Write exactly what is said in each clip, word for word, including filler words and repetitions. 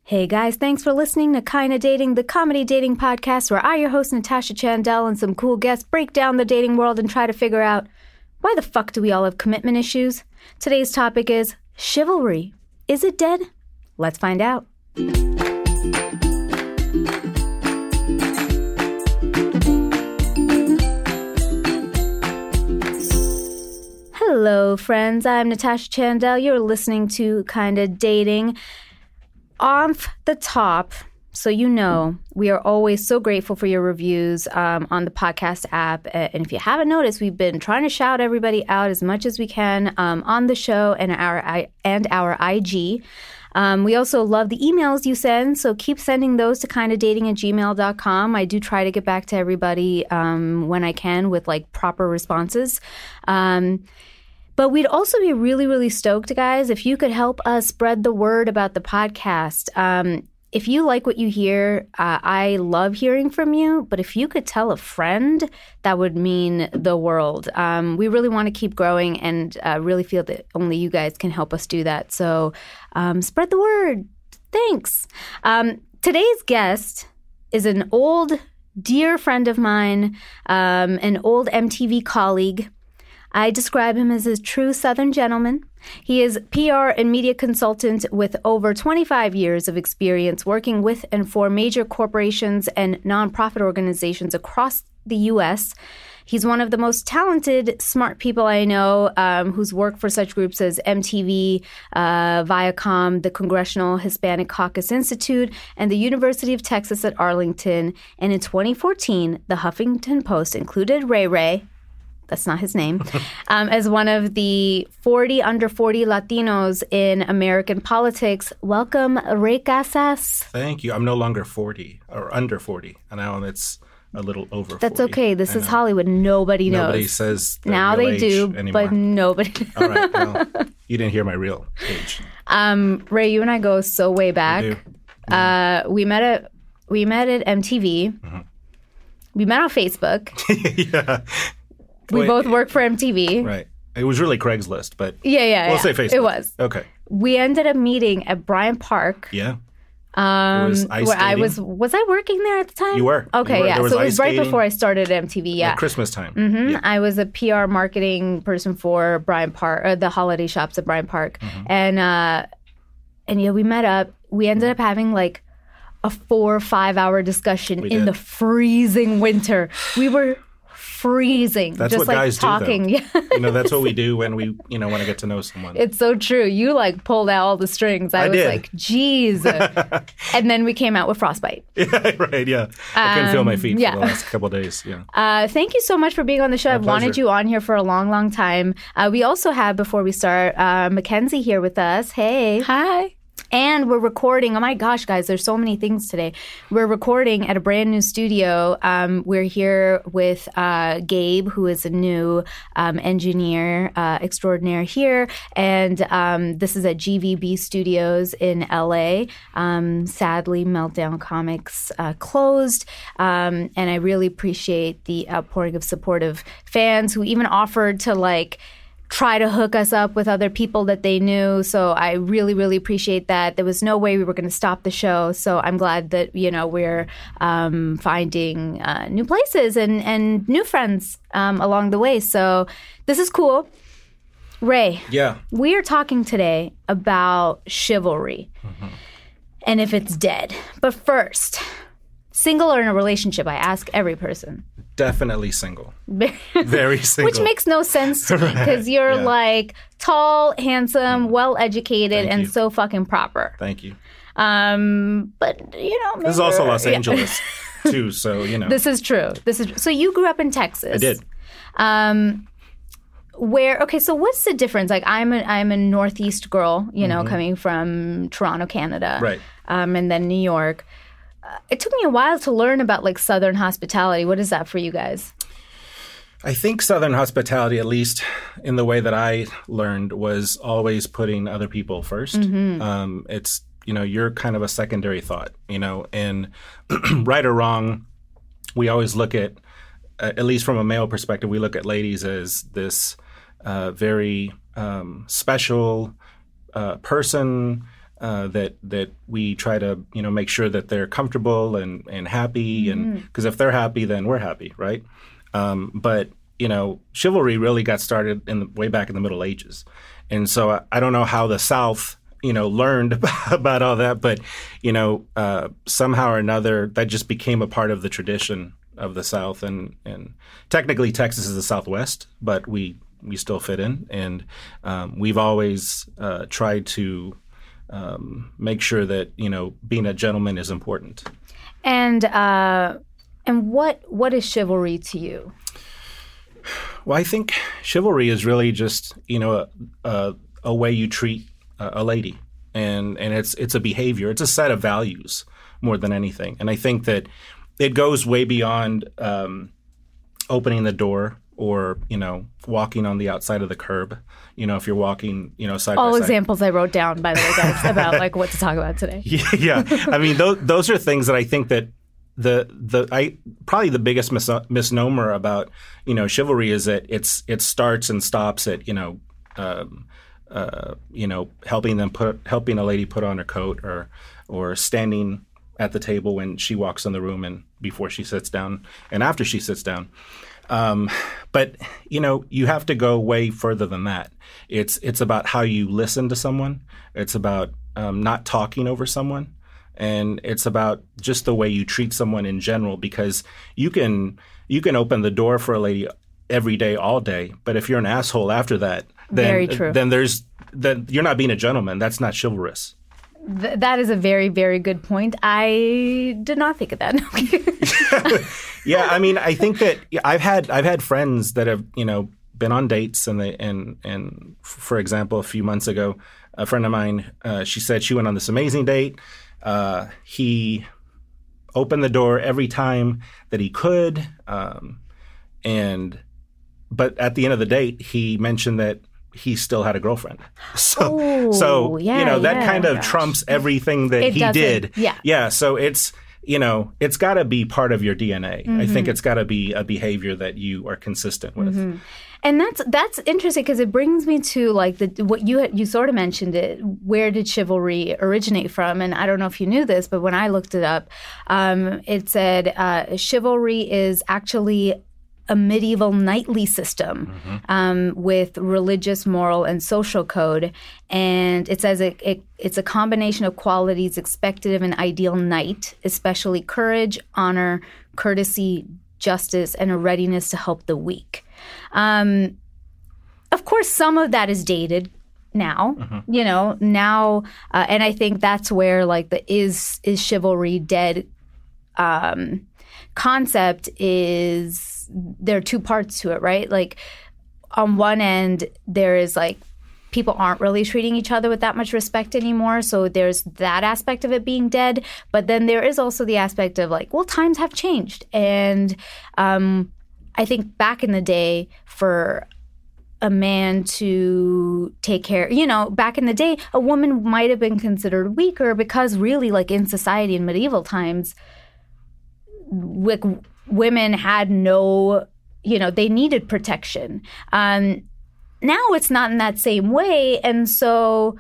Hey guys, thanks for listening to Kinda Dating, the comedy dating podcast where I, your host Natasha Chandel, and some cool guests break down the dating world and try to figure out why the fuck do we all have commitment issues? Today's topic is chivalry. Is it dead? Let's find out. Hello, friends. I'm Natasha Chandel. You're listening to Kinda Dating. Off the top, so you know, we are always so grateful for your reviews um, on the podcast app. And if you haven't noticed, we've been trying to shout everybody out as much as we can um, on the show and our and our I G. Um, we also love the emails you send, so keep sending those to kindadating at gmail dot com. I do try to get back to everybody um, when I can with like proper responses. Um But we'd also be really, really stoked, guys, if you could help us spread the word about the podcast. Um, if you like what you hear, uh, I love hearing from you. But if you could tell a friend, that would mean the world. Um, we really want to keep growing and uh, really feel that only you guys can help us do that. So um, spread the word. Thanks. Um, today's guest is an old, dear friend of mine, um, an old M T V colleague. I describe him as a true Southern gentleman. He is P R and media consultant with over twenty-five years of experience working with and for major corporations and nonprofit organizations across the U S. He's one of the most talented, smart people I know um, who's worked for such groups as M T V, uh, Viacom, the Congressional Hispanic Caucus Institute, and the University of Texas at Arlington. And in twenty fourteen, the Huffington Post included Ray Ray, that's not his name, um, as one of the forty under forty Latinos in American politics. Welcome, Ray Casas. Thank you. I'm no longer forty or under forty. And now it's a little over forty. That's okay. This is Hollywood. Nobody knows. Nobody says the now real they age do, anymore. But nobody knows. All right. Well, you didn't hear my real age. Um, Ray, you and I go so way back. We do. Uh, we met at we met at M T V. Mm-hmm. We met on Facebook. Yeah. We Wait, both work for M T V. Right. It was really Craigslist, but Yeah, yeah, we'll yeah. say Facebook. It was. Okay. We ended up meeting at Bryant Park. Yeah. Um, It was ice where I skating. was was I working there at the time? You were. Okay, You were. yeah. There was So it ice was right skating. before I started at M T V. Yeah. At Christmas time. Mm-hmm. Yeah. I was a P R marketing person for Bryant Park, or the holiday shops at Bryant Park, Mm-hmm. and uh, and yeah, we met up. We ended up having like a four or five hour discussion We in did. the freezing winter. We were freezing. That's just what like guys talking. do, though. Yeah. You know, that's what we do when we, you know, want to get to know someone. It's so true. You like pulled out all the strings. I, I was did. like, geez. And then we came out with frostbite. Yeah, right, yeah. I couldn't feel my feet Um, yeah. for the last couple of days. Yeah. Uh, thank you so much for being on the show. My I've wanted pleasure. you on here for a long, long time. Uh, we also have, before we start, uh, Mackenzie here with us. Hey. Hi. And we're recording. Oh my gosh, guys, there's so many things today. We're recording at a brand new studio. Um, we're here with uh, Gabe, who is a new um, engineer uh, extraordinaire here. And um, this is at G V B Studios in L A. Um, sadly, Meltdown Comics uh, closed. Um, and I really appreciate the outpouring of supportive fans who even offered to like try to hook us up with other people that they knew. So I really, really appreciate that. There was no way we were going to stop the show. So I'm glad that, you know, we're um, finding uh, new places and, and new friends um, along the way. So this is cool. Ray, Yeah. we are talking today about chivalry and if it's dead. But first, single or in a relationship, I ask every person. Definitely single. Very single. Which makes no sense to me because you're yeah. like tall, handsome, well-educated, Thank and you. so fucking proper. Thank you. Um, but, you know, maybe This is also you're- Los yeah. Angeles, too, so, you know. This is true. This is so you grew up in Texas. I did. Um, where okay, so what's the difference? Like I'm a I'm a Northeast girl, you know, coming from Toronto, Canada, Right. Um, and then New York. Uh, it took me a while to learn about like Southern hospitality. What is that for you guys? I think Southern hospitality, at least in the way that I learned, was always putting other people first. Um, it's, you know, you're kind of a secondary thought, you know, and right or wrong, we always look at, uh, at least from a male perspective, we look at ladies as this uh, very um, special uh, person, uh, that that we try to you know make sure that they're comfortable and and happy, mm-hmm. and because if they're happy, then we're happy, right? Um, but you know, chivalry really got started in the, way back in the Middle Ages, and so I, I don't know how the South you know learned about, about all that, but you know uh, somehow or another that just became a part of the tradition of the South, and and technically Texas is the Southwest, but we we still fit in, and um, we've always uh, tried to um, make sure that you know being a gentleman is important. And uh, and what what is chivalry to you? Well, I think chivalry is really just you know a, a, a way you treat a, a lady, and and it's it's a behavior, it's a set of values more than anything, and I think that it goes way beyond um, opening the door or, you know, walking on the outside of the curb. You know, if you're walking, you know, side All by side. All examples I wrote down, by the way, guys, about like what to talk about today. Yeah, yeah. I mean, those those are things that I think that the the I probably the biggest mis- misnomer about you know chivalry is that it's it starts and stops at you know um, uh, you know helping them put helping a lady put on her coat or or standing at the table when she walks in the room and before she sits down and after she sits down. Um, but, you know, you have to go way further than that. It's it's about how you listen to someone. It's about um, not talking over someone. And it's about just the way you treat someone in general, because you can you can open the door for a lady every day, all day. But if you're an asshole after that, then, Very true. then there's then you're not being a gentleman. That's not chivalrous. Th- that is a very, very good point. I did not think of that. Yeah, I mean, I think that I've had I've had friends that have you know been on dates, and they and and for example, a few months ago, a friend of mine, uh, she said she went on this amazing date. Uh, he opened the door every time that he could, um, and but at the end of the date, he mentioned that he still had a girlfriend. So, Ooh, so yeah, you know, that yeah, kind of gosh. trumps everything that It he doesn't. did. Yeah. Yeah. So it's, you know, it's got to be part of your D N A. Mm-hmm. I think it's got to be a behavior that you are consistent with. Mm-hmm. And that's that's interesting because it brings me to like the what you had, you sort of mentioned it. Where did chivalry originate from? And I don't know if you knew this, but when I looked it up, um, it said uh, chivalry is actually a medieval knightly system mm-hmm. um, with religious, moral, and social code. And it says it, it, it's a combination of qualities expected of an ideal knight, especially courage, honor, courtesy, justice, and a readiness to help the weak. Um, of course, some of that is dated now, mm-hmm. you know, now. Uh, and I think that's where like the is, is chivalry dead um, concept is, there are two parts to it, right? Like on one end, there is like people aren't really treating each other with that much respect anymore. So there's that aspect of it being dead. But then there is also the aspect of like, well, times have changed. And um, I think back in the day for a man to take care, you know, back in the day, a woman might have been considered weaker because really like in society in medieval times, like women had no, you know, they needed protection. Um, now it's not in that same way. And so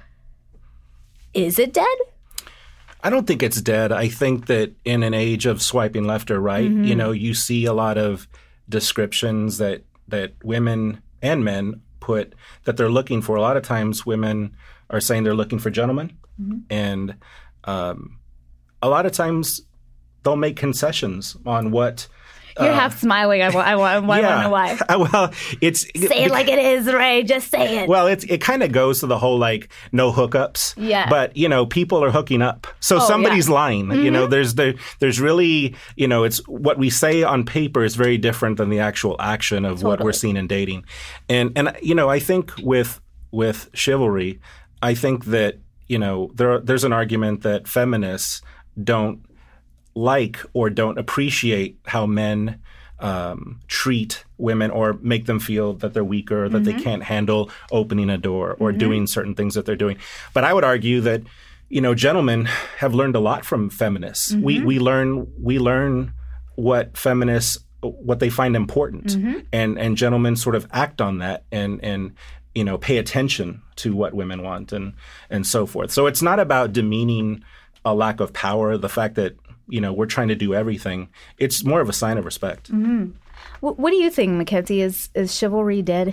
is it dead? I don't think it's dead. I think that in an age of swiping left or right, mm-hmm. you know, you see a lot of descriptions that, that women and men put that they're looking for. A lot of times women are saying they're looking for gentlemen. Mm-hmm. And um, a lot of times they'll make concessions on what You're uh, half smiling. I, I, I, I yeah. want to know why. Well, it's say it like it is, Ray. Just say it. Well, it's it kind of goes to the whole like no hookups. Yeah. But you know, people are hooking up, so oh, somebody's yeah. lying. Mm-hmm. You know, there's there, there's really you know, it's what we say on paper is very different than the actual action of totally. What we're seeing in dating, and and you know, I think with with chivalry, I think that you know there there's an argument that feminists don't like or don't appreciate how men um, treat women or make them feel that they're weaker, that mm-hmm. they can't handle opening a door or mm-hmm. doing certain things that they're doing. But I would argue that, you know, gentlemen have learned a lot from feminists. Mm-hmm. We we learn we learn what feminists what they find important, mm-hmm. and and gentlemen sort of act on that and and you know, pay attention to what women want and and so forth. So it's not about demeaning a lack of power, the fact that, you know, we're trying to do everything. It's more of a sign of respect. Mm-hmm. What, what do you think, Mackenzie? Is is chivalry dead?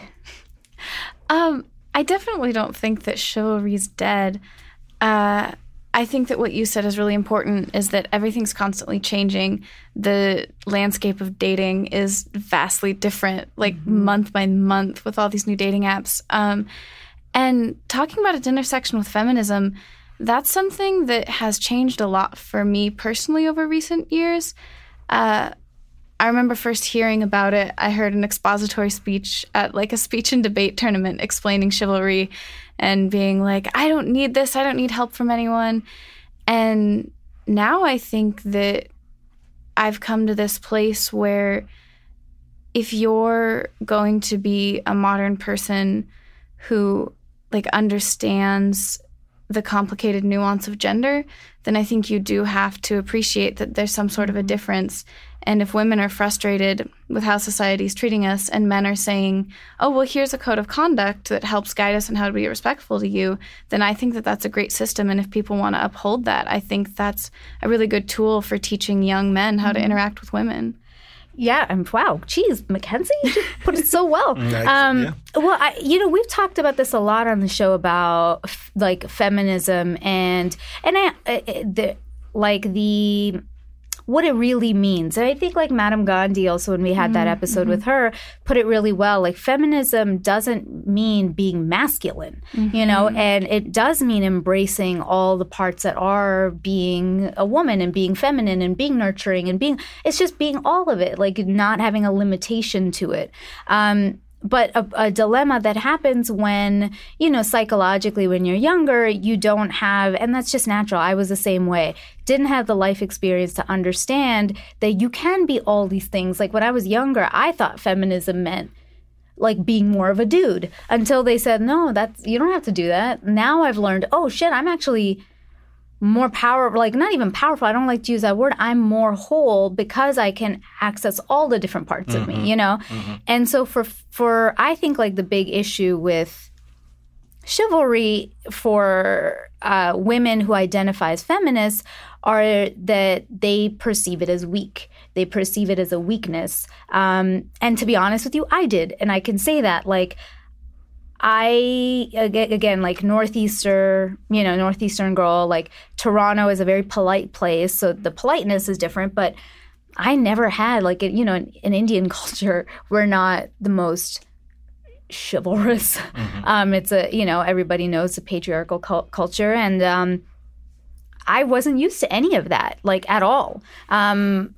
Um, I definitely don't think that chivalry's dead. Uh, I think that what you said is really important, is that everything's constantly changing. The landscape of dating is vastly different, like mm-hmm. month by month with all these new dating apps. Um, and talking about its intersection with feminism, that's something that has changed a lot for me personally over recent years. Uh, I remember first hearing about it. I heard an expository speech at like a speech and debate tournament explaining chivalry and being like, I don't need this. I don't need help from anyone. And now I think that I've come to this place where if you're going to be a modern person who like understands the complicated nuance of gender, then I think you do have to appreciate that there's some sort of a difference. And if women are frustrated with how society's treating us and men are saying, oh, well, here's a code of conduct that helps guide us on how to be respectful to you, then I think that that's a great system. And if people want to uphold that, I think that's a really good tool for teaching young men how to interact with women. Yeah, and wow, geez, Mackenzie, you just put it so well. Um, yeah. Well, I, you know, we've talked about this a lot on the show about f- like feminism and and I, uh, the like the what it really means. And I think like Madame Gandhi also, when we had mm-hmm, that episode mm-hmm. with her, put it really well. Like feminism doesn't mean being masculine, mm-hmm. you know, and it does mean embracing all the parts that are being a woman and being feminine and being nurturing and being, it's just being all of it, like not having a limitation to it. Um, But a, a dilemma that happens when, you know, psychologically when you're younger, you don't have, and that's just natural. I was the same way. Didn't have the life experience to understand that you can be all these things. Like when I was younger, I thought feminism meant like being more of a dude until they said, no, that's, you don't have to do that. Now I've learned, oh shit, I'm actually more powerful, like not even powerful. I don't like to use that word. I'm more whole because I can access all the different parts mm-hmm. of me, you know? Mm-hmm. And so for, for, I think like the big issue with chivalry for uh, women who identify as feminists are that they perceive it as weak. They perceive it as a weakness. Um, and to be honest with you, I did. And I can say that, like, I, again, like Northeastern, you know, Northeastern girl, like Toronto is a very polite place. So the politeness is different. But I never had, like, you know, in, in Indian culture, we're not the most chivalrous. Mm-hmm. Um, it's a, you know, everybody knows the patriarchal cu- culture. And um, I wasn't used to any of that, like, at all. Um,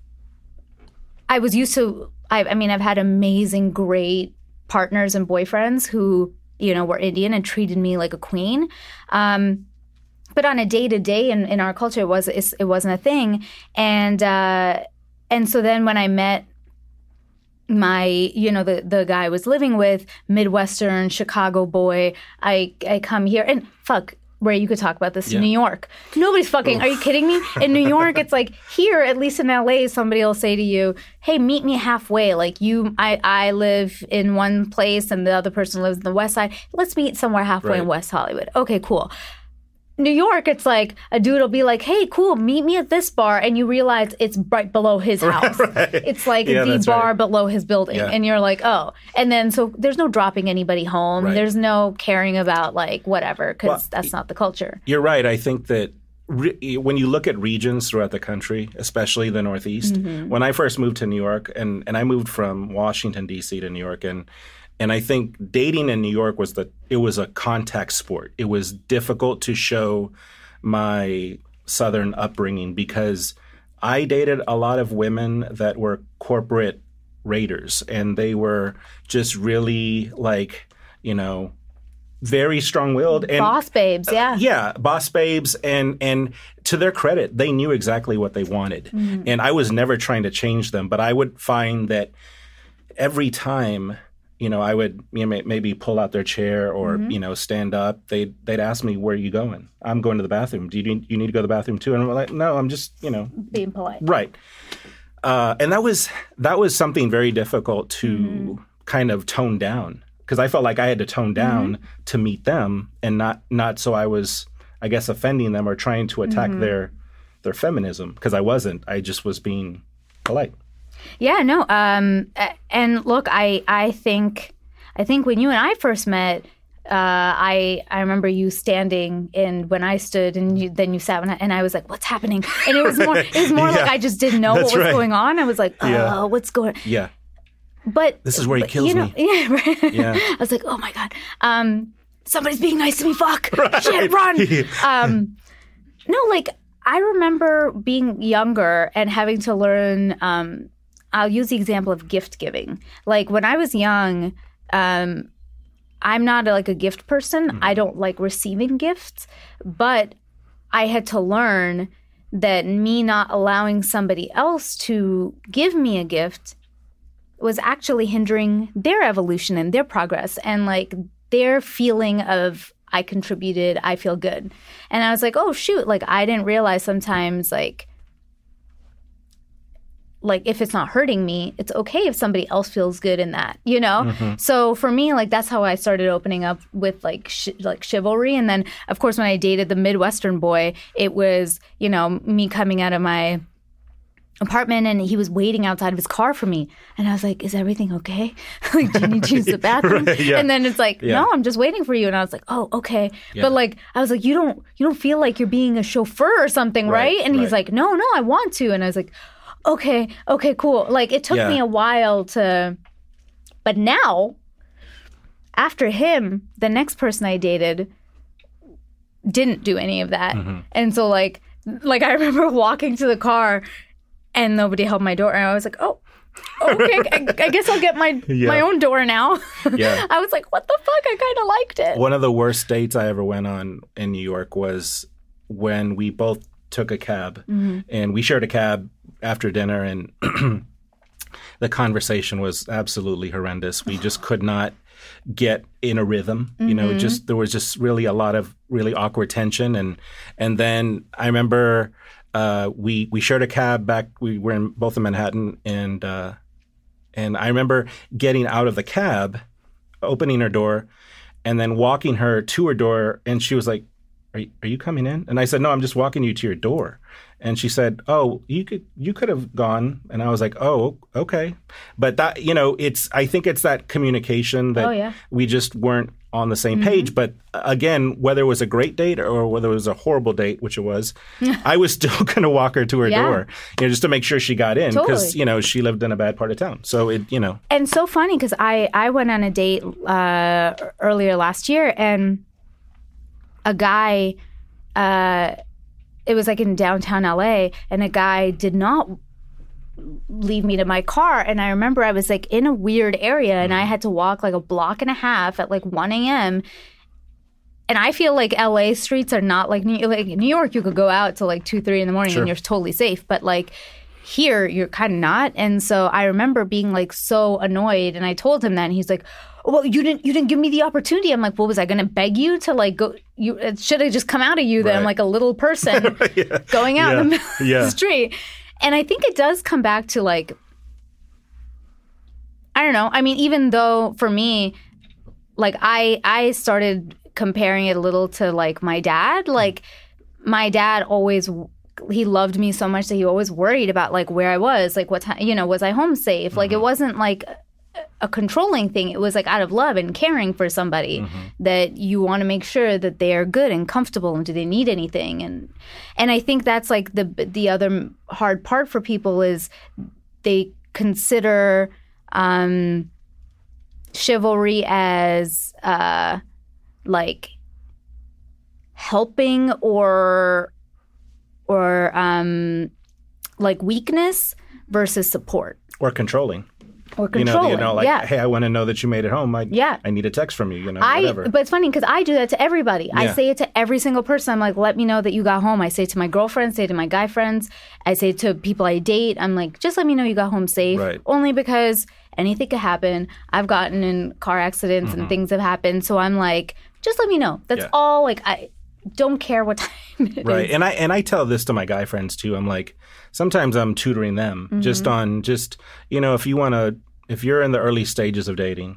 I was used to, I, I mean, I've had amazing, great partners and boyfriends who, you know, were Indian and treated me like a queen. Um, but on a day-to-day in, in our culture, it, was, it wasn't a thing. And uh, and so then when I met my, you know, the, the guy I was living with, Midwestern, Chicago boy, I, I come here and fuck, Ray, you could talk about this yeah. in New York. Nobody's fucking, Oof. Are you kidding me? In New York, it's like here, at least in L A, somebody will say to you, hey, meet me halfway. Like you, I, I live in one place and the other person lives in the West Side. Let's meet somewhere halfway right. in West Hollywood. Okay, cool. New York, it's like a dude will be like, hey, cool, meet me at this bar. And you realize it's right below his house. Right. It's like yeah, the bar right. below his building. Yeah. And you're like, oh. And then so there's no dropping anybody home. Right. There's no caring about like whatever because well, that's not the culture. You're right. I think that re- when you look at regions throughout the country, especially the Northeast, mm-hmm. when I first moved to New York, and, and I moved from Washington, D C to New York, and And I think dating in New York was the it was a contact sport. It was difficult to show my Southern upbringing because I dated a lot of women that were corporate raiders, and they were just really like, you know, very strong-willed and boss babes, yeah, uh, yeah, boss babes, and and to their credit, they knew exactly what they wanted, mm-hmm. and I was never trying to change them, but I would find that every time, you know, I would you know, maybe pull out their chair or, mm-hmm. you know, stand up. They'd, they'd ask me, where are you going? I'm going to the bathroom. Do you need, you need to go to the bathroom too? And I'm like, no, I'm just, you know. Being polite. Right. Uh, and that was that was something very difficult to mm-hmm. kind of tone down. because I felt like I had to tone down mm-hmm. to meet them, and not not so I was, I guess, offending them or trying to attack mm-hmm. their their feminism, because I wasn't. I just was being polite. Yeah, no. Um, and look, I I think I think when you and I first met, uh, I I remember you standing in when I stood, and you, then you sat, and I, and I was like, "What's happening?" And it was more it was more yeah. like I just didn't know That's what was right. going on. I was like, "Oh, yeah. what's going?" Yeah. But this is where he but, kills you know, me. Yeah, right. Yeah. I was like, "Oh my god, um, somebody's being nice to me. Fuck, right. shit, run." um, no, like I remember being younger and having to learn. Um, I'll use the example of gift giving. Like when I was young, um, I'm not a, like a gift person. Mm-hmm. I don't like receiving gifts, but I had to learn that me not allowing somebody else to give me a gift was actually hindering their evolution and their progress and like their feeling of I contributed, I feel good. And I was like, oh shoot, like I didn't realize sometimes like like if it's not hurting me, it's okay if somebody else feels good in that, you know? Mm-hmm. So for me, like that's how I started opening up with like sh- like chivalry. And then of course when I dated the Midwestern boy, it was, you know, me coming out of my apartment and he was waiting outside of his car for me. And I was like, is everything okay? Like, do you need to use the bathroom? Right, yeah. And then it's like, yeah. no, I'm just waiting for you. And I was like, oh, okay. Yeah. But like, I was like, you don't, you don't feel like you're being a chauffeur or something, right? right? And right. he's like, no, no, I want to. And I was like, okay, okay, cool. Like it took yeah. me a while to, but now after him, the next person I dated didn't do any of that. Mm-hmm. And so like, like I remember walking to the car and nobody held my door. And I was like, oh, okay, I, I guess I'll get my yeah. my own door now. Yeah. I was like, what the fuck? I kind of liked it. One of the worst dates I ever went on in New York was when we both took a cab. Mm-hmm. And we shared a cab after dinner. And the conversation was absolutely horrendous. We just could not get in a rhythm. Mm-hmm. You know, just there was just really a lot of really awkward tension. And and then I remember... Uh, we we shared a cab back. We were in both in Manhattan, and uh, and I remember getting out of the cab, opening her door, and then walking her to her door. And she was like, "Are you, are you coming in?" And I said, "No, I'm just walking you to your door." And she said, "Oh, you could you could have gone." And I was like, "Oh, okay." But that you know, it's I think it's that communication that oh, yeah. we just weren't on the same mm-hmm. page. But again, whether it was a great date or whether it was a horrible date, which it was, I was still going to walk her to her yeah. door, you know, just to make sure she got in because, totally. you know, she lived in a bad part of town. So it, you know. And so funny because I, I went on a date uh, earlier last year and a guy, uh, it was like in downtown L A and a guy did not leave me to my car. And I remember I was like in a weird area and I had to walk like a block and a half at like one a.m. And I feel like L A streets are not like New, like New York. You could go out till like two, three in the morning sure. and you're totally safe. But like here, you're kind of not. And so I remember being like so annoyed. And I told him that and he's like, oh, well, you didn't you didn't give me the opportunity. I'm like, well, was I going to beg you to like go? You it should have just come out of you that right. I'm like a little person yeah. going out yeah. in the middle yeah. of the street. And I think it does come back to like, I don't know. I mean, even though for me, like I I started comparing it a little to like my dad. Like my dad always, he loved me so much that he always worried about like where I was, like what time, you know, was I home safe? Mm-hmm. Like it wasn't like a controlling thing. It was like out of love and caring for somebody mm-hmm. that you want to make sure that they are good and comfortable and do they need anything. And and I think that's like the the other hard part for people is they consider um, chivalry as uh, like helping or or um, like weakness versus support. Or controlling. Or controlling, you know, you know, like, yeah. hey, I want to know that you made it home. I, yeah. I need a text from you, you know, I, whatever. But it's funny because I do that to everybody. Yeah. I say it to every single person. I'm like, let me know that you got home. I say it to my girlfriends, say it to my guy friends. I say it to people I date. I'm like, just let me know you got home safe. Right. Only because anything could happen. I've gotten in car accidents mm-hmm. and things have happened. So I'm like, just let me know. That's yeah. all. Like, I don't care what time it right. is. And I and I tell this to my guy friends too. I'm like, sometimes I'm tutoring them mm-hmm. just on just, you know, if you want to, if you're in the early stages of dating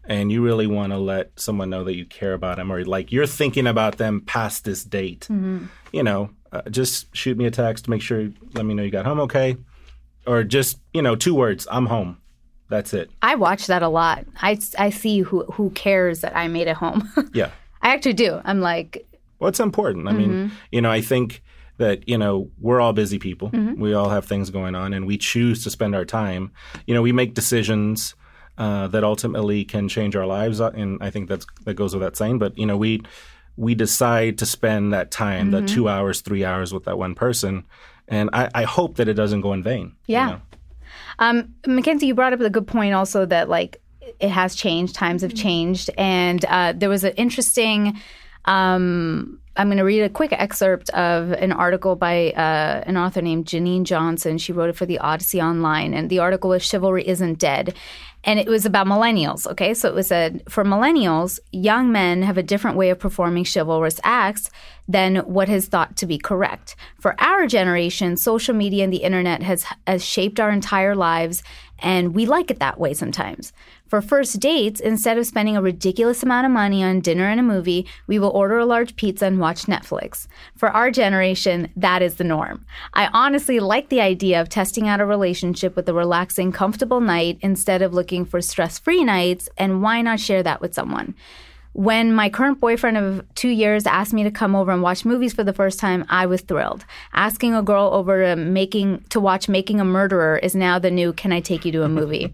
and you really want to let someone know that you care about them, or like you're thinking about them past this date, mm-hmm. you know, uh, just shoot me a text, make sure, let me know you got home okay. Or just, you know, two words, I'm home. That's it. I watch that a lot. I, I see who, who cares that I made it home. Yeah. I actually do. I'm like. Well, it's important. I mm-hmm. mean, you know, I think that, you know, we're all busy people. Mm-hmm. We all have things going on, and we choose to spend our time. You know, we make decisions uh, that ultimately can change our lives. And I think that's that goes without saying. But, you know, we we decide to spend that time, mm-hmm. the two hours, three hours with that one person. And I, I hope that it doesn't go in vain. Yeah. You know? um, Mackenzie, you brought up a good point also that, like, it has changed. Times have changed. And uh, there was an interesting um, – I'm going to read a quick excerpt of an article by uh, an author named Janine Johnson. She wrote it for the Odyssey Online. And the article was Chivalry Isn't Dead. And it was about millennials, okay? So it was said, for millennials, young men have a different way of performing chivalrous acts than what is thought to be correct. For our generation, social media and the internet has, has shaped our entire lives, and we like it that way sometimes. For first dates, instead of spending a ridiculous amount of money on dinner and a movie, we will order a large pizza and watch Netflix. For our generation, that is the norm. I honestly like the idea of testing out a relationship with a relaxing, comfortable night instead of looking for stress-free nights, and why not share that with someone? When my current boyfriend of two years asked me to come over and watch movies for the first time, I was thrilled. Asking a girl over to making to watch Making a Murderer is now the new "Can I take you to a movie?"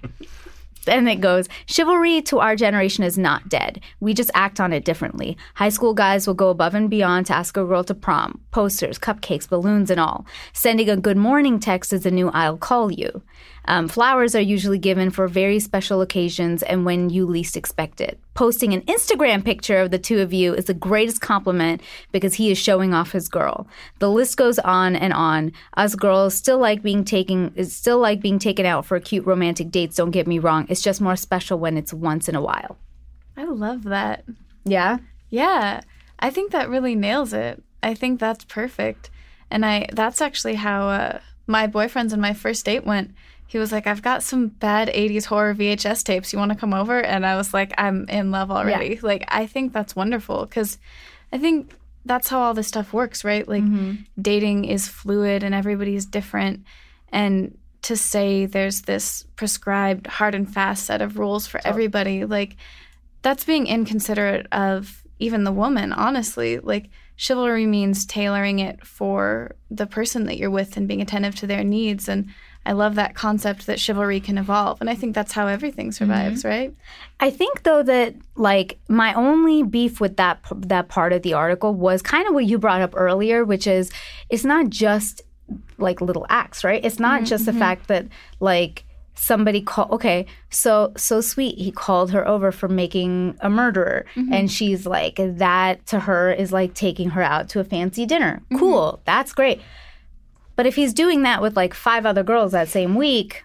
And it goes, chivalry to our generation is not dead. We just act on it differently. High school guys will go above and beyond to ask a girl to prom. Posters, cupcakes, balloons, and all. Sending a good morning text is the new I'll call you. Um, flowers are usually given for very special occasions and when you least expect it. Posting an Instagram picture of the two of you is the greatest compliment because he is showing off his girl. The list goes on and on. Us girls still like being taken, still like being taken out for cute romantic dates. Don't get me wrong. It's just more special when it's once in a while. I love that. Yeah? Yeah. I think that really nails it. I think that's perfect. And I that's actually how uh, my boyfriends and my first date went. He was like, I've got some bad eighties horror V H S tapes. You want to come over? And I was like, I'm in love already. Yeah. Like, I think that's wonderful because I think that's how all this stuff works, right? Like, mm-hmm. dating is fluid and everybody's different. And to say there's this prescribed hard and fast set of rules for so, everybody, like, that's being inconsiderate of even the woman, honestly. Like, chivalry means tailoring it for the person that you're with and being attentive to their needs. And I love that concept that chivalry can evolve. And I think that's how everything survives, mm-hmm. right? I think, though, that, like, my only beef with that that part of the article was kind of what you brought up earlier, which is it's not just, like, little acts, right? It's not mm-hmm. just the fact that, like, somebody called, okay, so so sweet, he called her over for Making a Murderer. Mm-hmm. And she's like, that to her is like taking her out to a fancy dinner. Mm-hmm. Cool, that's great. But if he's doing that with like five other girls that same week.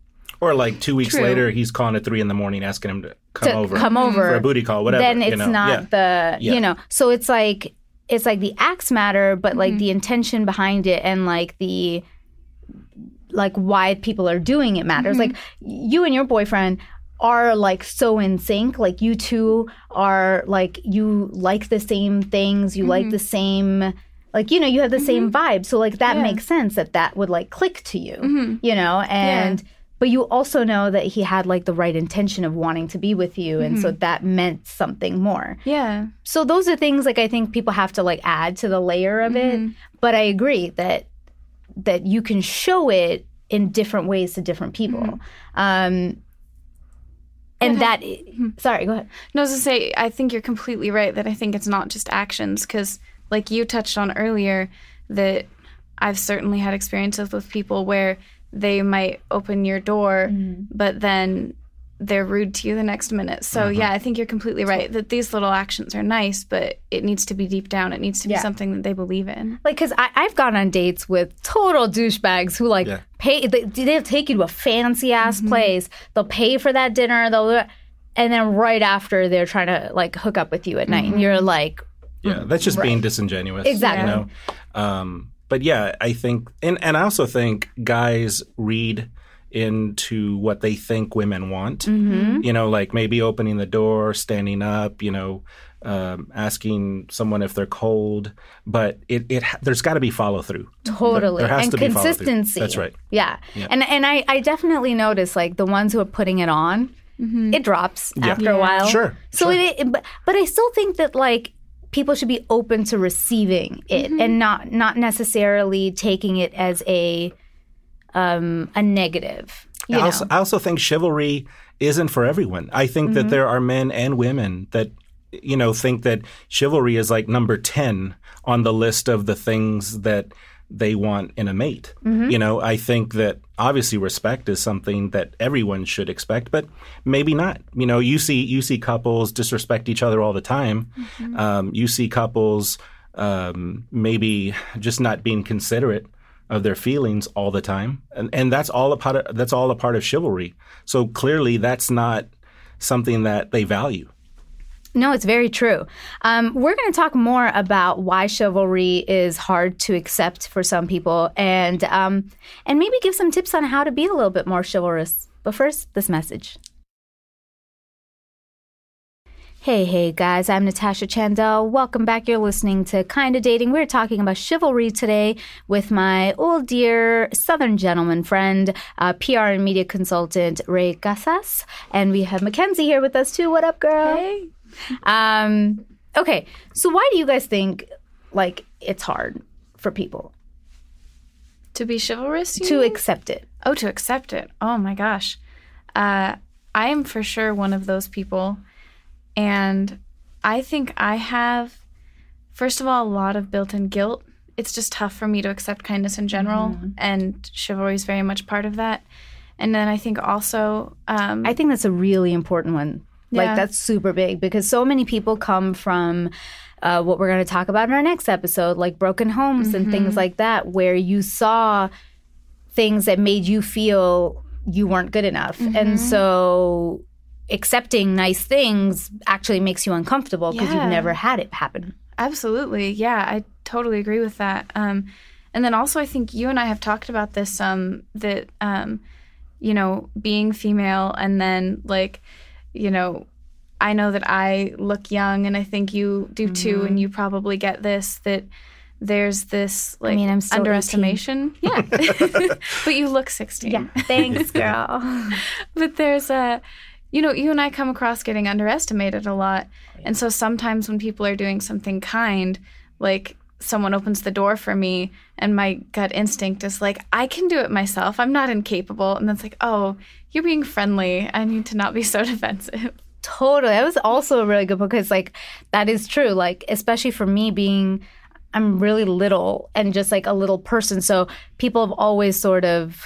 Or like two weeks true. later, he's calling at three in the morning asking him to come to over. Come over. For a booty call, whatever. Then it's you know? not yeah. the, yeah. you know. So it's like, it's like the acts matter, but like mm-hmm. the intention behind it and like the, like why people are doing it matters. Mm-hmm. Like you and your boyfriend are like so in sync. Like you two are like, you like the same things. You mm-hmm. like the same... Like, you know, you have the mm-hmm. same vibe. So, like, that yeah. makes sense that that would, like, click to you, mm-hmm. you know? And, yeah. but you also know that he had, like, the right intention of wanting to be with you. Mm-hmm. And so that meant something more. Yeah. So those are things, like, I think people have to, like, add to the layer of mm-hmm. it. But I agree that that you can show it in different ways to different people. Mm-hmm. Um, and that, mm-hmm. sorry, go ahead. No, I was going to say, I think you're completely right that I think it's not just actions because... Like you touched on earlier, that I've certainly had experiences with people where they might open your door, mm-hmm. but then they're rude to you the next minute. So, mm-hmm. yeah, I think you're completely right that these little actions are nice, but it needs to be deep down. It needs to be yeah. something that they believe in. Like, because I've gone on dates with total douchebags who, like, yeah. pay. They, they'll take you to a fancy-ass mm-hmm. place. They'll pay for that dinner. They'll, and then right after, they're trying to, like, hook up with you at night. Mm-hmm. And you're like... Yeah, that's just right. being disingenuous. Exactly. You know? Um, but yeah, I think, and, and I also think guys read into what they think women want. Mm-hmm. You know, like maybe opening the door, standing up, you know, um, asking someone if they're cold. But it, it there's got to be follow through. Totally. There has and to be consistency. follow-through. That's right. Yeah. Yeah. And and I, I definitely notice like the ones who are putting it on, Mm-hmm. it drops Yeah. after a Yeah. while. Sure. So sure. it, it but, but I still think that like people should be open to receiving it Mm-hmm. and not not necessarily taking it as a um a negative. You I know? also, I also think chivalry isn't for everyone. I think Mm-hmm. that there are men and women that, you know, think that chivalry is like number ten on the list of the things that they want in a mate. Mm-hmm. You know, I think that obviously respect is something that everyone should expect, but maybe not. You know, you see you see couples disrespect each other all the time. Mm-hmm. Um, you see couples um, maybe just not being considerate of their feelings all the time, and and that's all a part of, that's all a part of chivalry. So clearly, that's not something that they value. No, it's very true. Um, we're going to talk more about why chivalry is hard to accept for some people, and um, and maybe give some tips on how to be a little bit more chivalrous. But first, this message. Hey, hey, guys, I'm Natasha Chandel. Welcome back. You're listening to Kinda Dating. We're talking about chivalry today with my old dear Southern gentleman friend, uh, P R and media consultant, Ray Casas. And we have Mackenzie here with us, too. What up, girl? Hey. Um, okay, so why do you guys think, like, it's hard for people To be chivalrous? you to mean? accept it? Oh, to accept it. Oh my gosh. Uh, I am for sure one of those people. And I think I have, first of all, a lot of built-in guilt. It's just tough for me to accept kindness in general. Mm-hmm. And chivalry is very much part of that. And then I think also, um, I think that's a really important one. Like, Yeah. that's super big because so many people come from uh, what we're going to talk about in our next episode, like broken homes Mm-hmm. and things like that, where you saw things that made you feel you weren't good enough. Mm-hmm. And so accepting nice things actually makes you uncomfortable because Yeah. you've never had it happen. Absolutely. Yeah, I totally agree with that. Um, and then also, I think you and I have talked about this um, that, um, you know, being female and then, like, you know, I know that I look young and I think you do too, Mm-hmm. and you probably get this, that there's this, like, mean, I'm still underestimation. Yeah. But you look sixteen. Yeah. Thanks, girl. But there's a, you know, you and I come across getting underestimated a lot. And so sometimes when people are doing something kind, like someone opens the door for me and my gut instinct is like, I can do it myself. I'm not incapable. And then it's like, oh, you're being friendly. I need to not be so defensive. Totally. That was also a really good book because, like, that is true. Like, especially for me being, I'm really little and just like a little person. So people have always sort of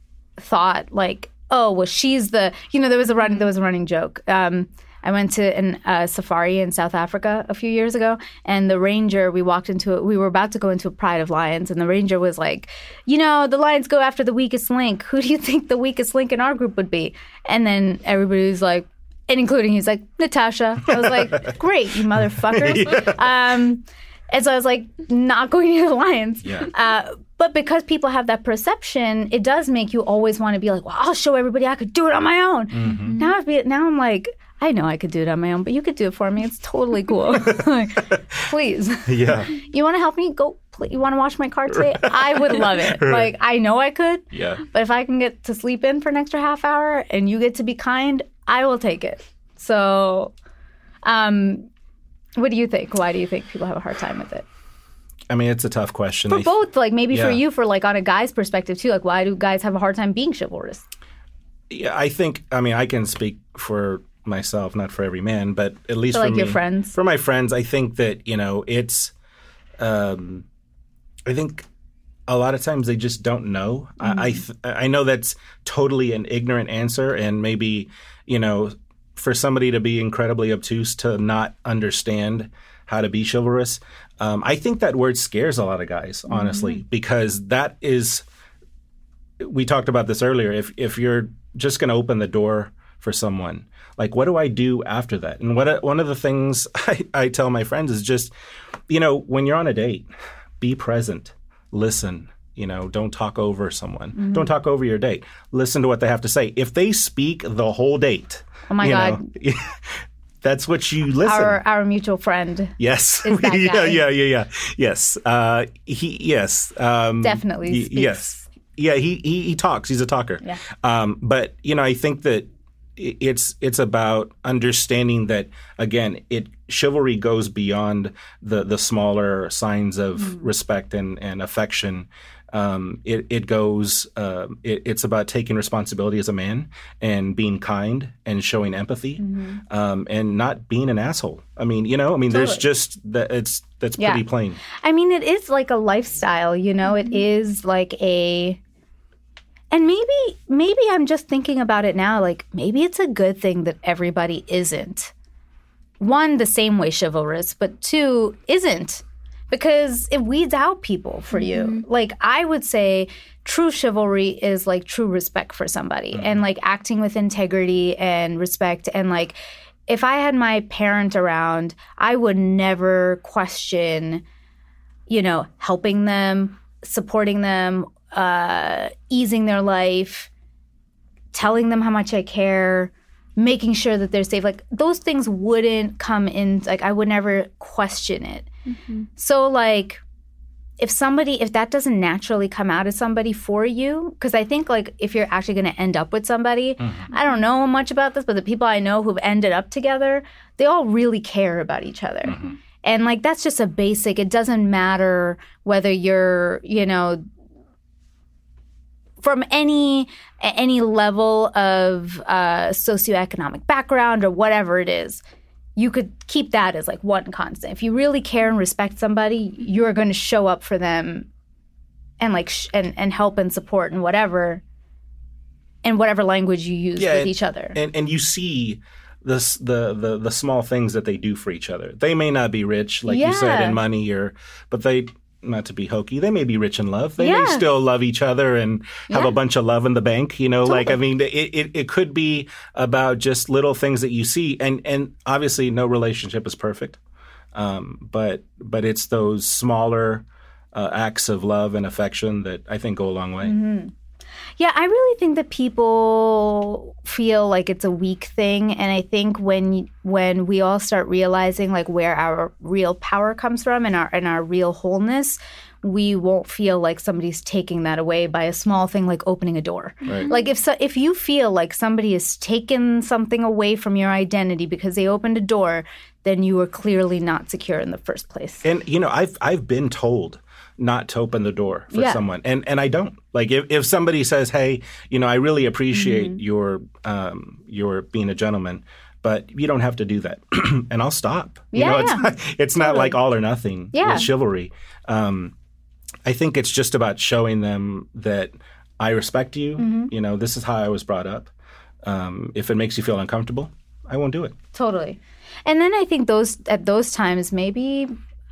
thought like, oh, well, she's the, you know, there was a running, there was a running joke. Um, I went to an uh, safari in South Africa a few years ago, and the ranger, we walked into it, we were about to go into a pride of lions, and the ranger was like, you know, the lions go after the weakest link. Who do you think the weakest link in our group would be? And then everybody was like, and including he's like, Natasha. I was like, great, you motherfuckers. Yeah. Um, and so I was like, not going near the lions. Yeah. Uh, but because people have that perception, it does make you always want to be like, well, I'll show everybody I could do it on my own. Mm-hmm. Now, I'd be, now I'm like, I know I could do it on my own, but you could do it for me. It's totally cool. Like, please. Yeah. You want to help me? Go. Please. You want to wash my car today? I would love it. Like, I know I could. Yeah. But if I can get to sleep in for an extra half hour and you get to be kind, I will take it. So, um, what do you think? Why do you think people have a hard time with it? I mean, it's a tough question. For both, like maybe yeah. for you, for like on a guy's perspective too. Like, why do guys have a hard time being chivalrous? Yeah, I think, I mean, I can speak for myself, not for every man, but at least for, for like me, your friends. For my friends, I think that, you know, it's, um, I think a lot of times they just don't know. Mm-hmm. I I, th- I know that's totally an ignorant answer, and maybe, you know, for somebody to be incredibly obtuse to not understand how to be chivalrous. Um, I think that word scares a lot of guys, honestly, mm-hmm. because that is, we talked about this earlier. If if you're just going to open the door for someone, like, what do I do after that? And what one of the things I, I tell my friends is just, you know, when you're on a date, be present, listen, You know, don't talk over someone. Mm-hmm. Don't talk over your date. Listen to what they have to say. If they speak the whole date, oh my you God. know, that's what you listen. Our our mutual friend. Yes. Is that yeah, guy. yeah, yeah, yeah. Yes. Uh, he. Yes. Um, Definitely. Y- Speaks. yes. Yeah. He, he he talks. He's a talker. Yeah. Um, but you know, I think that it's it's about understanding that again, it chivalry goes beyond the the smaller signs of mm. respect and and affection. Um, it, it goes, uh, it, it's about taking responsibility as a man and being kind and showing empathy, mm-hmm. um, and not being an asshole. I mean, you know, I mean, totally. There's just that it's, that's yeah. pretty plain. I mean, it is like a lifestyle, you know, mm-hmm. it is like a, and maybe, maybe I'm just thinking about it now, like maybe it's a good thing that everybody isn't, one, the same way chivalrous, but two, isn't. Because it weeds out people for you. Mm-hmm. Like, I would say true chivalry is, like, true respect for somebody. Mm-hmm. And, like, acting with integrity and respect. And, like, if I had my parent around, I would never question, you know, helping them, supporting them, uh, easing their life, telling them how much I care, making sure that they're safe. Like, those things wouldn't come in. Like, I would never question it. Mm-hmm. So, like, if somebody, if that doesn't naturally come out of somebody for you, because I think, like, if you're actually going to end up with somebody, mm-hmm. I don't know much about this, but the people I know who've ended up together, they all really care about each other. Mm-hmm. And, like, that's just a basic, it doesn't matter whether you're, you know, from any any level of uh, socioeconomic background or whatever it is. You could keep that as like one constant. If you really care and respect somebody, you're going to show up for them and like sh- and, and help and support and whatever, in whatever language you use yeah, with and, each other. And and you see this the, the the small things that they do for each other. They may not be rich, like yeah. you said, in money, or but they. Not to be hokey, they may be rich in love. They yeah. may still love each other and have yeah. a bunch of love in the bank. You know, totally. like, I mean, it, it, it could be about just little things that you see. And, and obviously no relationship is perfect. Um, but, but it's those smaller uh, acts of love and affection that I think go a long way. Mm-hmm. Yeah, I really think that people feel like it's a weak thing. And I think when when we all start realizing like where our real power comes from and our and our real wholeness, we won't feel like somebody's taking that away by a small thing like opening a door. Right. Like if so, if you feel like somebody has taken something away from your identity because they opened a door, then you were clearly not secure in the first place. And, you know, I've I've been told not to open the door for yeah. someone. And and I don't. Like if, if somebody says, hey, you know, I really appreciate mm-hmm. your um, your being a gentleman, but you don't have to do that. And I'll stop. You yeah, know, it's yeah. not, it's not totally. like all or nothing yeah. with chivalry. Um, I think it's just about showing them that I respect you. Mm-hmm. You know, this is how I was brought up. Um, if it makes you feel uncomfortable, I won't do it. Totally. And then I think those at those times maybe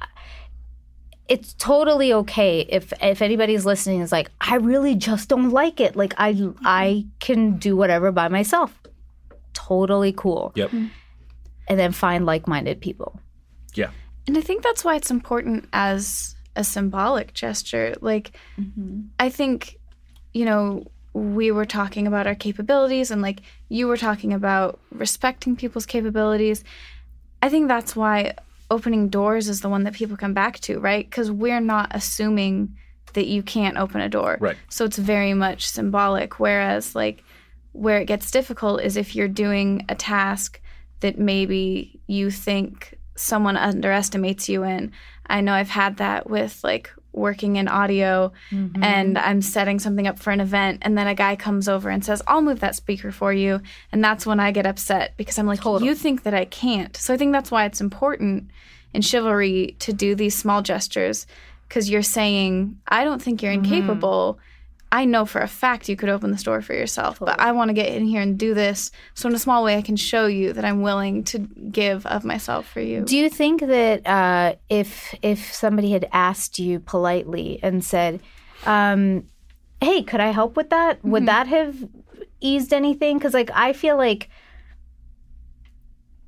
it's totally okay if if anybody's listening is like, I really just don't like it. Like I I can do whatever by myself. Totally cool. Yep. And then find like-minded people. Yeah. And I think that's why it's important as a symbolic gesture. Like, mm-hmm. I think, you know, we were talking about our capabilities and like you were talking about respecting people's capabilities. I think that's why opening doors is the one that people come back to, right? Because we're not assuming that you can't open a door. Right. So it's very much symbolic. Whereas, like, where it gets difficult is if you're doing a task that maybe you think someone underestimates you in. I know I've had that with, like, working in audio mm-hmm. and I'm setting something up for an event and then a guy comes over and says, I'll move that speaker for you. And that's when I get upset because I'm like, totally. You think that I can't. So I think that's why it's important in chivalry to do these small gestures because you're saying, I don't think you're incapable. Mm-hmm. I know for a fact you could open the store for yourself, totally. But I want to get in here and do this. So in a small way, I can show you that I'm willing to give of myself for you. Do you think that uh, if if somebody had asked you politely and said, um, hey, could I help with that? Mm-hmm. Would that have eased anything? Because like I feel like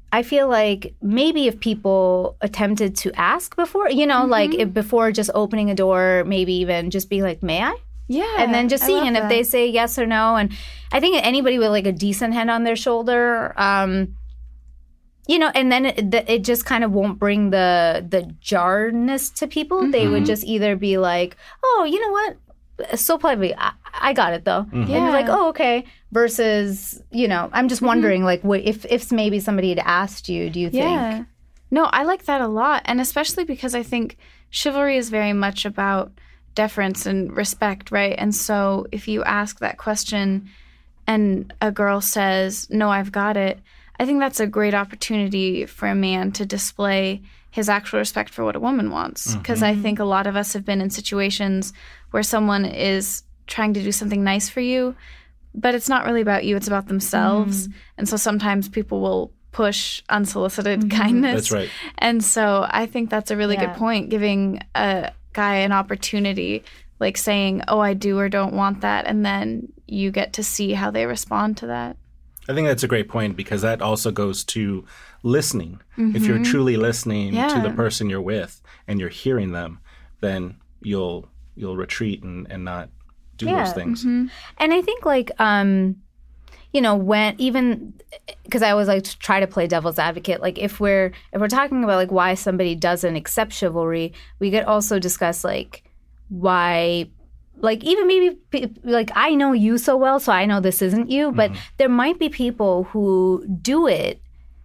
I feel like maybe if people attempted to ask before, you know, mm-hmm. like if before just opening a door, maybe even just be like, may I? Yeah. And then just seeing. And that. if they say yes or no. And I think anybody with like a decent head on their shoulder, um, you know, and then it, it just kind of won't bring the the jarness to people. Mm-hmm. They would just either be like, oh, you know what? So politely, I, I got it though. Mm-hmm. Yeah. And like, oh, okay. Versus, you know, I'm just wondering, mm-hmm. like, what, if if maybe somebody had asked you, do you think? Yeah. No, I like that a lot, and especially because I think chivalry is very much about deference and respect, right? And so if you ask that question, and a girl says, "No, I've got it," I think that's a great opportunity for a man to display his actual respect for what a woman wants. Because mm-hmm. I think a lot of us have been in situations where someone is trying to do something nice for you, but it's not really about you, it's about themselves. Mm. And so sometimes people will push unsolicited mm-hmm. kindness. That's right. And so I think that's a really yeah. good point, giving a guy an opportunity, like saying, oh, I do or don't want that, and then you get to see how they respond to that. I think that's a great point, because that also goes to listening. Mm-hmm. If you're truly listening yeah. to the person you're with and you're hearing them, then you'll you'll retreat and, and not do yeah. those things. Mm-hmm. And I think like, um, you know, when even because I always like to try to play devil's advocate, like if we're if we're talking about like why somebody doesn't accept chivalry, we could also discuss like why. Like, even maybe, like, I know you so well, so I know this isn't you, but mm-hmm. there might be people who do it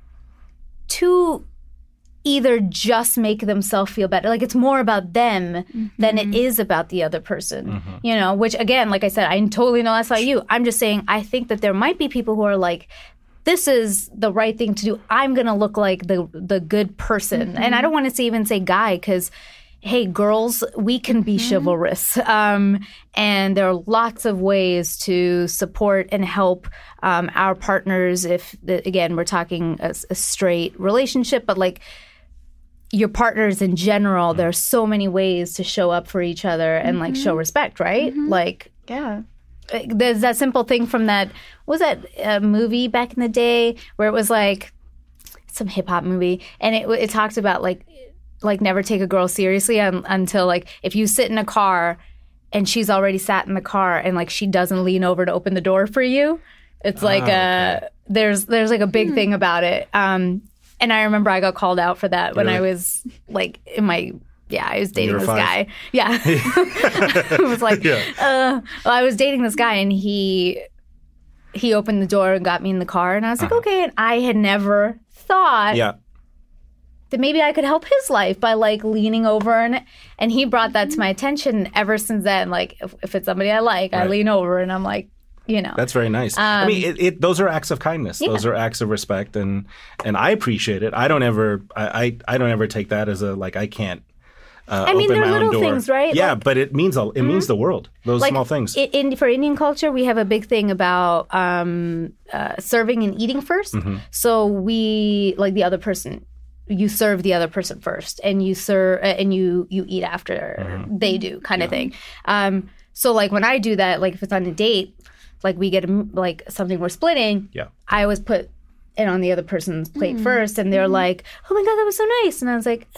to either just make themselves feel better. Like, it's more about them mm-hmm. than it is about the other person, mm-hmm. you know, which, again, like I said, I totally know that's not you. I'm just saying I think that there might be people who are like, this is the right thing to do. I'm going to look like the the good person. Mm-hmm. And I don't want to even say guy, because hey, girls, we can be mm-hmm. chivalrous. Um, and there are lots of ways to support and help um, our partners if, again, we're talking a, a straight relationship, but like your partners in general, mm-hmm. there are so many ways to show up for each other and mm-hmm. like show respect, right? Mm-hmm. Like, yeah. There's that simple thing from that, what was that uh, movie back in the day where it was like some hip hop movie, and it it talked about like, like never take a girl seriously un- until like if you sit in a car and she's already sat in the car and like she doesn't lean over to open the door for you. It's like oh, a okay. there's there's like a big hmm. thing about it. Um, and I remember I got called out for that when really? I was like in my yeah I was dating this five. guy. Yeah, I was like yeah. uh, well, I was dating this guy and he he opened the door and got me in the car and I was like uh-huh. okay, and I had never thought. Yeah. that maybe I could help his life by like leaning over and and he brought that to my attention. Ever since then, like if, if it's somebody I like, right. I lean over and I'm like, you know. That's very nice. Um, I mean, it, it, those are acts of kindness. Yeah. Those are acts of respect, and and I appreciate it. I don't ever, I, I, I don't ever take that as a like I can't. Uh, I mean, open they're my little own door. things, right? Yeah, like, but it means a, it mm-hmm. means the world. Those like, small things. In, in for Indian culture, we have a big thing about um, uh, serving and eating first. Mm-hmm. So we like the other person. You serve the other person first, and you serve uh, and you you eat after mm-hmm. they do, kind yeah. of thing. Um, so like when I do that, like if it's on a date, like we get a, like something we're splitting. Yeah, I always put it on the other person's plate mm-hmm. first, and they're mm-hmm. like, "Oh my god, that was so nice," and I was like,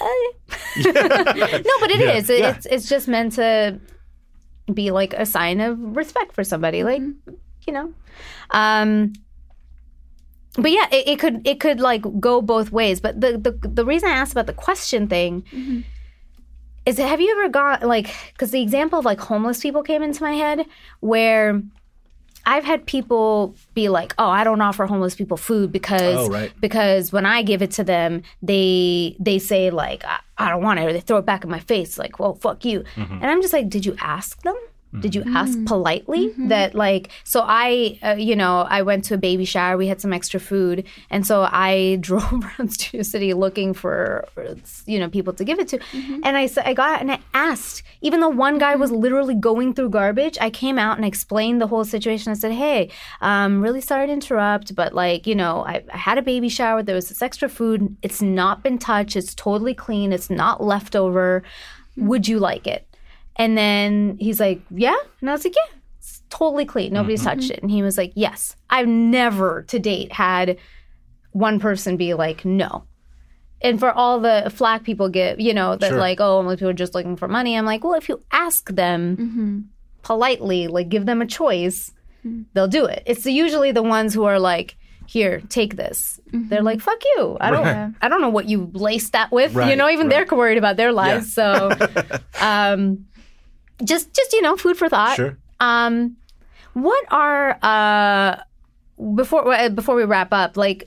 eh. "No, but it yeah. is. It, yeah. It's it's just meant to be like a sign of respect for somebody, like mm-hmm. you know." Um, But yeah, it, it could it could like go both ways. But the the, the reason I asked about the question thing mm-hmm. is that have you ever got like because the example of like homeless people came into my head where I've had people be like, oh, I don't offer homeless people food because oh, right. because when I give it to them, they they say like I, I don't want it, or they throw it back in my face like, well, fuck you. Mm-hmm. And I'm just like, did you ask them? Did you ask politely mm-hmm. that like, so I, uh, you know, I went to a baby shower. We had some extra food. And so I drove around Studio City looking for, you know, people to give it to. Mm-hmm. And I, I got and I asked, even though one guy was literally going through garbage, I came out and explained the whole situation. I said, hey, um, really sorry to interrupt, but like, you know, I, I had a baby shower. There was this extra food. It's not been touched. It's totally clean. It's not leftover. Would you like it? And then he's like, yeah. And I was like, yeah, it's totally clean. Nobody's mm-hmm. touched it. And he was like, yes. I've never to date had one person be like, no. And for all the flack people get, you know, that Sure. like, oh, only people are just looking for money. I'm like, well, if you ask them Mm-hmm. politely, like give them a choice, they'll do it. It's usually the ones who are like, here, take this. Mm-hmm. They're like, fuck you. I don't Right. I don't know what you laced that with. You Right, know, even right. they're worried about their lives. So um, just, just, you know, food for thought. Sure. Um, what are, uh, before before we wrap up, like,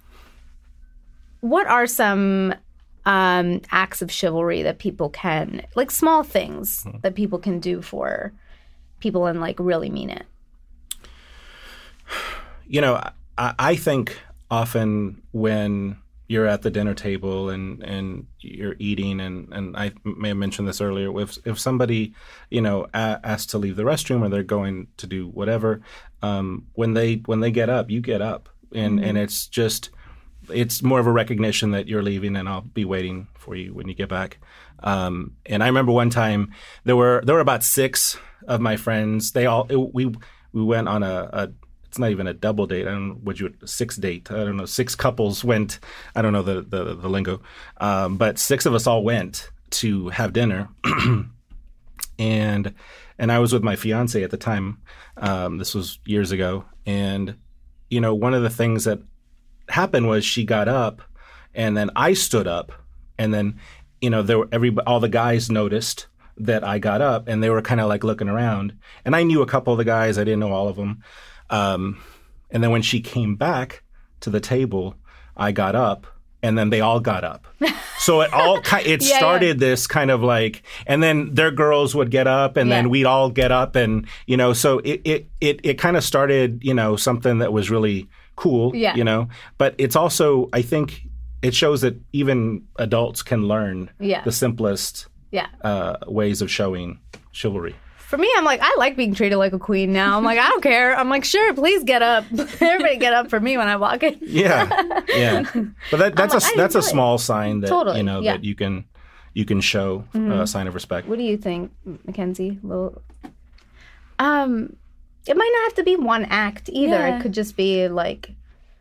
what are some um, acts of chivalry that people can, like small things Hmm. that people can do for people and like really mean it? You know, I, I think often when you're at the dinner table and, and you're eating, and, and I may have mentioned this earlier, if if somebody, you know, a- asks to leave the restroom or they're going to do whatever, um, when they when they get up, you get up, and Mm-hmm. and it's just it's more of a recognition that you're leaving, and I'll be waiting for you when you get back. Um, and I remember one time there were there were about six of my friends. They all it, we we went on a, a it's not even a double date. I don't know what you six date. I don't know. Six couples went. I don't know the the, the lingo, um, but six of us all went to have dinner, and and I was with my fiance at the time. Um, this was years ago, and you know, one of the things that happened was she got up, and then I stood up, and then you know there were every all the guys noticed that I got up, and they were kind of like looking around, and I knew a couple of the guys. I didn't know all of them. Um, and then when she came back to the table, I got up, and then they all got up. So it all ki- it Yeah, started this kind of like, and then their girls would get up, and Yeah. then we'd all get up, and you know, so it it it, it kind of started, you know, something that was really cool, Yeah. you know. But it's also, I think, it shows that even adults can learn Yeah. the simplest Yeah. uh, ways of showing chivalry. For me, I'm like, I like being treated like a queen now. I'm like, I don't care. I'm like, sure, please get up. Everybody get up for me when I walk in. Yeah, yeah. But that, that's like, a I that's a enjoy it. small sign that Totally, you know yeah. that you can you can show a sign of respect. What do you think, Mackenzie? Little, Um, it might not have to be one act either. Yeah. It could just be like,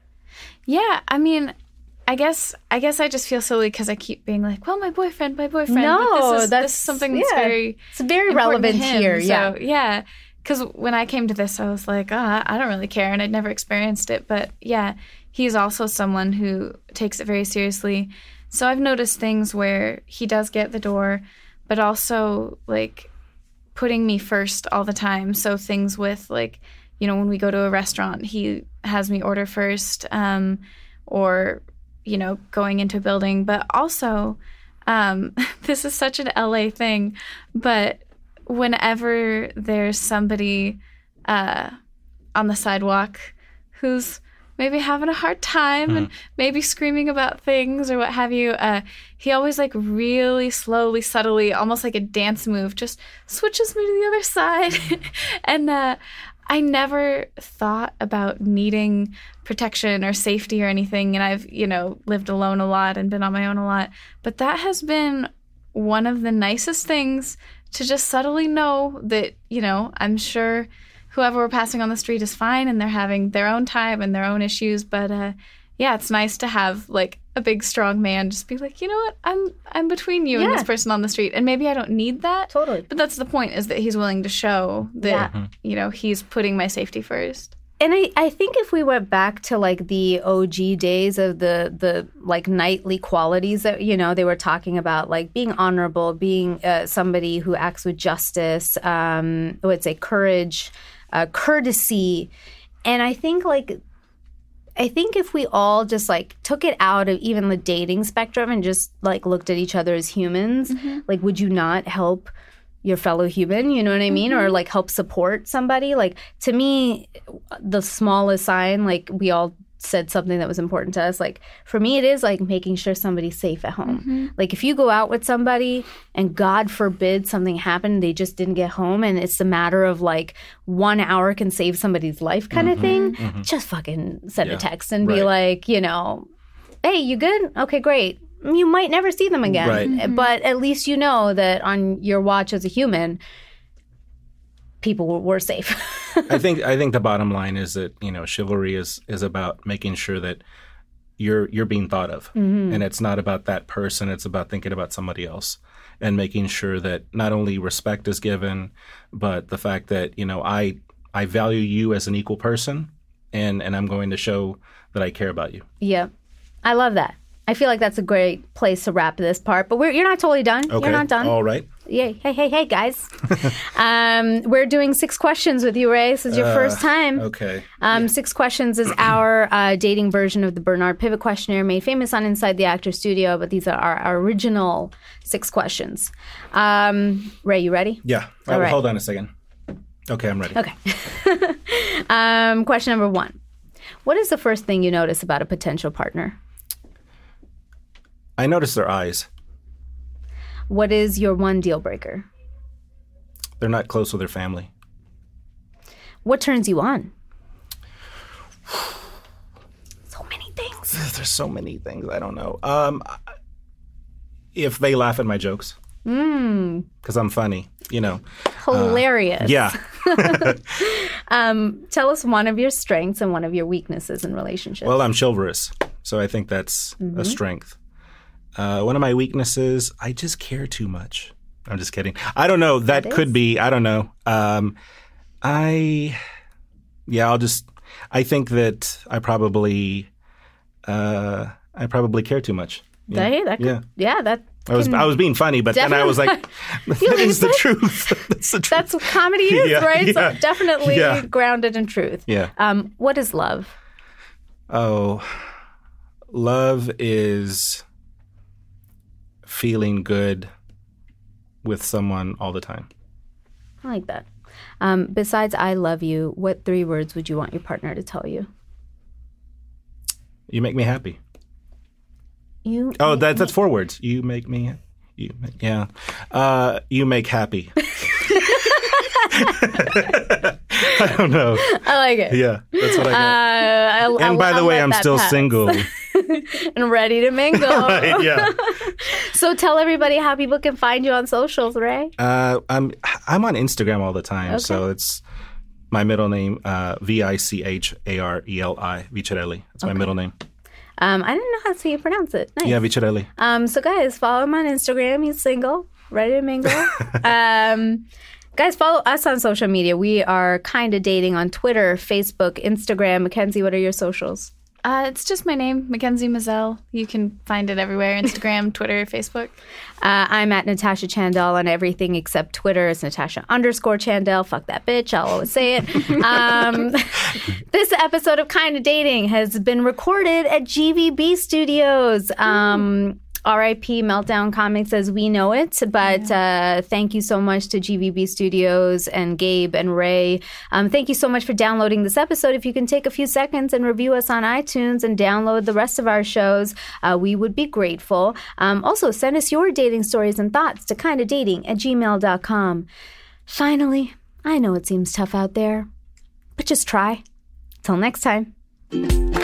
yeah, I mean, I guess I guess I just feel silly because I keep being like, well, my boyfriend, my boyfriend. No, but this is, that's- this is something that's yeah. very it's very important to relevant him. here. Yeah. So, yeah. Because when I came to this, I was like, oh, I don't really care, and I'd never experienced it. But yeah, he's also someone who takes it very seriously. So I've noticed things where he does get the door, but also like putting me first all the time. So things with like, you know, when we go to a restaurant, he has me order first, um, or you know, going into a building. But also, um, this is such an L A thing, but whenever there's somebody uh, on the sidewalk who's maybe having a hard time and maybe screaming about things or what have you, uh, he always like really slowly, subtly, almost like a dance move, just switches me to the other side. and uh, I never thought about needing protection or safety or anything. And I've, you know, lived alone a lot and been on my own a lot. But that has been one of the nicest things, to just subtly know that, you know, I'm sure whoever we're passing on the street is fine and they're having their own time and their own issues. But uh, yeah, it's nice to have like a big, strong man just be like, you know what, I'm I'm between you and Yeah. this person on the street. And maybe I don't need that. Totally. But that's the point, is that he's willing to show that, Yeah. you know, he's putting my safety first. And I, I think if we went back to like the O G days of the the like knightly qualities that, you know, they were talking about, like being honorable, being uh, somebody who acts with justice, um, I would say courage, uh, courtesy. And I think like, I think if we all just like took it out of even the dating spectrum and just like looked at each other as humans, like would you not help your fellow human, you know what I mean? Or like help support somebody. Like to me, the smallest sign, like we all said something that was important to us. Like for me, it is like making sure somebody's safe at home. Like if you go out with somebody and God forbid something happened, they just didn't get home, and it's a matter of like one hour can save somebody's life kind of thing, just fucking send Yeah. a text and be Right. like, you know, hey, you good? Okay, great. You might never see them again, Right. but at least you know that on your watch as a human, people were, were safe. I think I think the bottom line is that, you know, chivalry is is about making sure that you're you're being thought of. Mm-hmm. And it's not about that person. It's about thinking about somebody else and making sure that not only respect is given, but the fact that, you know, I I value you as an equal person, and, and I'm going to show that I care about you. Yeah. I love that. I feel like that's a great place to wrap this part, but we're, you're not totally done. Okay. You're not done. All right. Yeah. Hey, hey, hey, guys. um, we're doing six questions with you, Ray. This is your uh, first time. Okay. Um, yeah. Six questions is our uh, dating version of the Bernard Pivot questionnaire, made famous on Inside the Actor Studio, but these are our, our original six questions. Um, Ray, you ready? Yeah. All right. right. Hold on a second. Okay, I'm ready. Okay. um, question number one. What is the first thing you notice about a potential partner? I notice their eyes. What is your one deal breaker? They're not close with their family. What turns you on? So many things. There's so many things. I don't know. Um, if they laugh at my jokes. Mm. Because I'm funny, you know. Hilarious. Uh, yeah. um, tell us one of your strengths and one of your weaknesses in relationships. Well, I'm chivalrous, so I think that's mm-hmm. a strength. Uh, one of my weaknesses, I just care too much. I'm just kidding. I don't know. That, that could be. I don't know. Um, I, yeah, I'll just, I think that I probably, uh, I probably care too much. Yeah. That, that could, yeah. yeah, that. I was I was being funny, but definitely. Then I was like, that is the truth. That's the truth. That's what comedy is, yeah, right? Yeah. So definitely yeah. grounded in truth. Yeah. Um, what is love? Oh, love is feeling good with someone all the time. I like that. Um, besides I love you, what three words would you want your partner to tell you? You make me happy. You oh, that, that's four words. You make me, you make, yeah. Uh, you make happy. I don't know. I like it. Yeah, that's what I got. Uh, I, and by I'll, the I'll way, I'm still pass. single. And ready to mingle. Right, yeah. So tell everybody how people can find you on socials, Ray. Uh, I'm I'm on Instagram all the time, okay. so it's my middle name, uh, V I C H A R E L I, Vicerelli. That's my okay. middle name. Um, I didn't know how to pronounce it. Nice. Yeah, Vicerelli. Um, so guys, follow him on Instagram. He's single, ready to mingle. um, guys, follow us on social media. We are kind of dating on Twitter, Facebook, Instagram. Mackenzie, what are your socials? Uh, it's just my name, Mackenzie Mazzell. You can find it everywhere, Instagram, Twitter, Facebook. Uh, I'm at Natasha Chandel on everything except Twitter. It's Natasha underscore Chandel. Fuck that bitch. I'll always say it. Um, this episode of Kinda Dating has been recorded at G V B Studios. Um, R I P Meltdown Comics as we know it. But yeah. uh, thank you so much to G V B Studios and Gabe and Ray. Um, thank you so much for downloading this episode. If you can take a few seconds and review us on iTunes and download the rest of our shows, uh, we would be grateful. Um, also, send us your dating stories and thoughts to kinda dating at gmail dot com. Finally, I know it seems tough out there, but just try. Till next time.